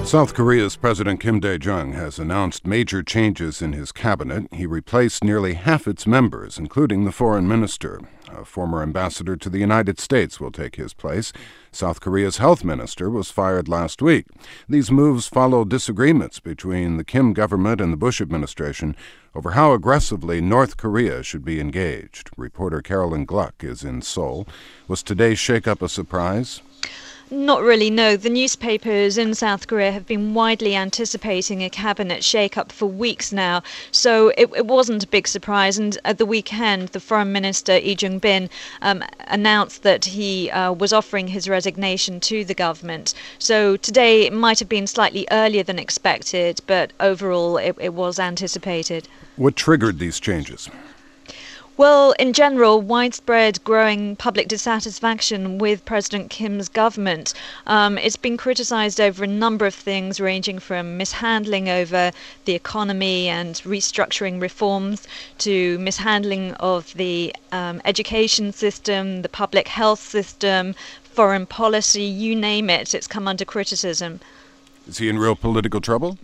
South Korea's President Kim Dae-jung has announced major changes in his cabinet. He replaced nearly half its members, including the foreign minister. A former ambassador to the United States will take his place. South Korea's health minister was fired last week. These moves follow disagreements between the Kim government and the Bush administration over how aggressively North Korea should be engaged. Reporter Carolyn Gluck is in Seoul. Was today's shakeup a surprise? Not really, no. The newspapers in South Korea have been widely anticipating a cabinet shake-up for weeks now, so it wasn't a big surprise. And at the weekend, the Foreign Minister, Lee Jung-bin, announced that he was offering his resignation to the government. So today it might have been slightly earlier than expected, but overall it was anticipated. What triggered these changes? Well, in general, widespread growing public dissatisfaction with President Kim's government. It's been criticized over a number of things, ranging from mishandling over the economy and restructuring reforms to mishandling of the education system, the public health system, foreign policy, you name it, it's come under criticism. Is he in real political trouble?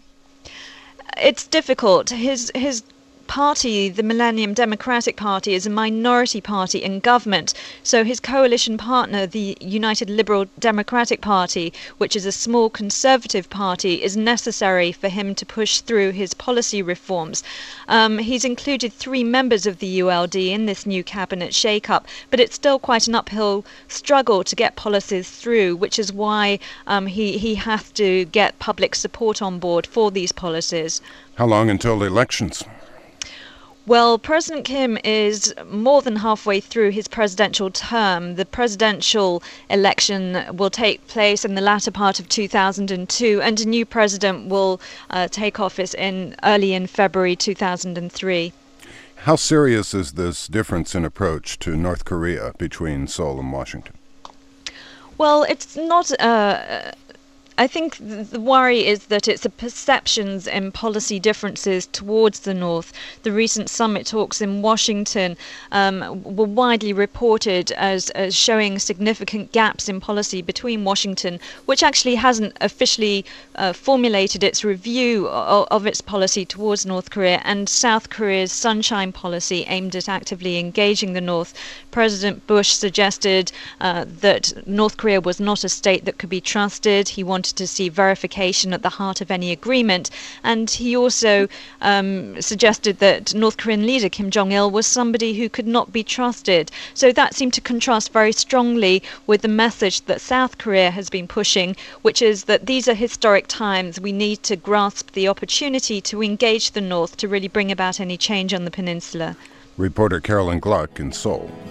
It's difficult. His party, the Millennium Democratic Party, is a minority party in government, so his coalition partner, the United Liberal Democratic Party, which is a small conservative party, is necessary for him to push through his policy reforms. He's included 3 members of the ULD in this new cabinet shake-up, but it's still quite an uphill struggle to get policies through, which is why he has to get public support on board for these policies. How long until the elections? Well, President Kim is more than halfway through his presidential term. The presidential election will take place in the latter part of 2002, and a new president will take office early in February 2003. How serious is this difference in approach to North Korea between Seoul and Washington? Well, it's not I think the worry is that it's the perceptions and policy differences towards the North. The recent summit talks in Washington were widely reported as showing significant gaps in policy between Washington, which actually hasn't officially formulated its review of its policy towards North Korea, and South Korea's Sunshine Policy aimed at actively engaging the North. President Bush suggested that North Korea was not a state that could be trusted. He wanted to see verification at the heart of any agreement, and he also suggested that North Korean leader Kim Jong-il was somebody who could not be trusted. So that seemed to contrast very strongly with the message that South Korea has been pushing, which is that these are historic times. We need to grasp the opportunity to engage the North to really bring about any change on the peninsula. Reporter Carolyn Gluck in Seoul.